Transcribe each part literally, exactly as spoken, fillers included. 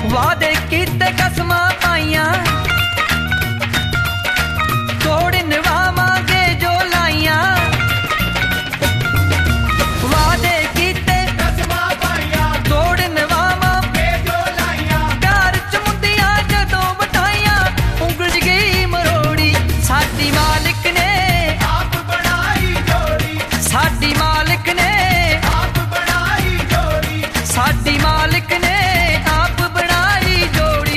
वादे कीते कसमां पाइयां तोड़ निभावांगे जो लाइयां वादे कीते कसमां पाइयां तोड़ निभावांगे जो लाइयां प्यार च मुंदियां जदों बटाइयां उंगल गई मरोड़ी साडी मालिक ने आप बनाई जोड़ी साडी मालिक ने आप बनाई जोड़ी साडी मालिक ने आप बनाई जोड़ी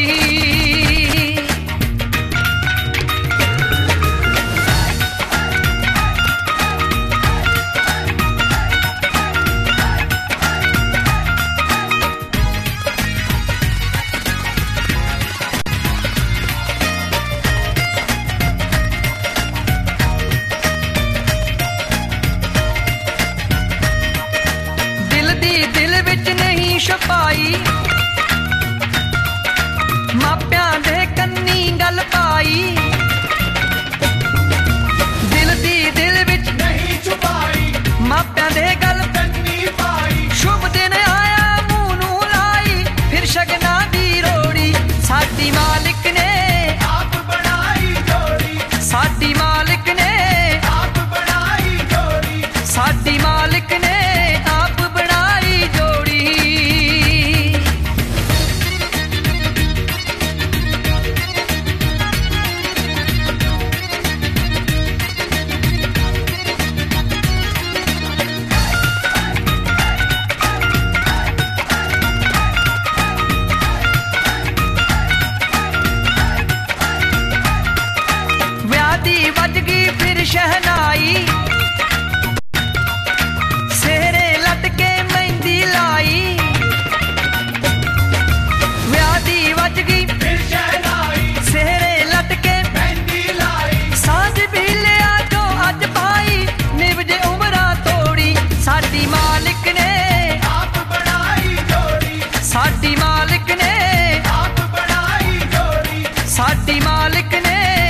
छपाई मापियां दे कन्नी गल पाई दिल दी दिल विच नहीं छुपाई मापियां दे गल कन्नी पाई शुभ दिन आया मूंह नूं लाई फिर शगना दी रोड़ी साडी मालिक ने आप बनाई जोड़ी साडी मालिक ने आप बनाई जोड़ी साडी मालिक ने आप बनाई जोड़ी शहनाई सेहरे लटके मेहंदी लाई व्याधी वज गई फिर शहनाई सेहरे लटके मेहंदी लाई सांझ भी लिया जो अज पाई निभजे उमरा तोड़ी साडी मालिक ने आप बनाई जोड़ी साडी मालिक ने आप बनाई जोड़ी साडी मालिक ने